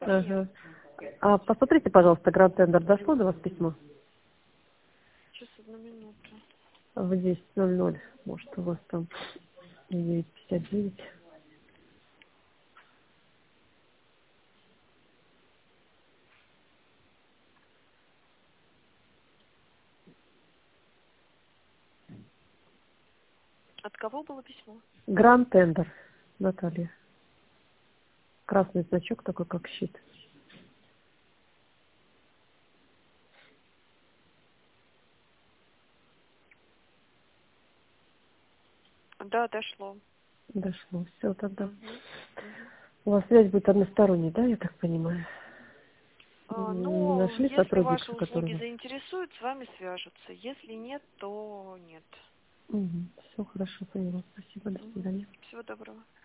Ага. А посмотрите, пожалуйста, Гранд Тендер, дошло до вас письмо? Сейчас, одну минуту. В 10:00. Может, у вас там 9:59. От кого было письмо? Гранд Тендер, Наталья. Красный значок такой, как щит. Да, дошло. Дошло. Все тогда. Мгм. Мгм. У вас связь будет односторонней, да, я так понимаю? Не Ну, нашли если ваши сотрудника, услуги которого... заинтересуют, с вами свяжутся. Если нет, то нет. Все хорошо, поняла. Спасибо, до свидания. Всего доброго.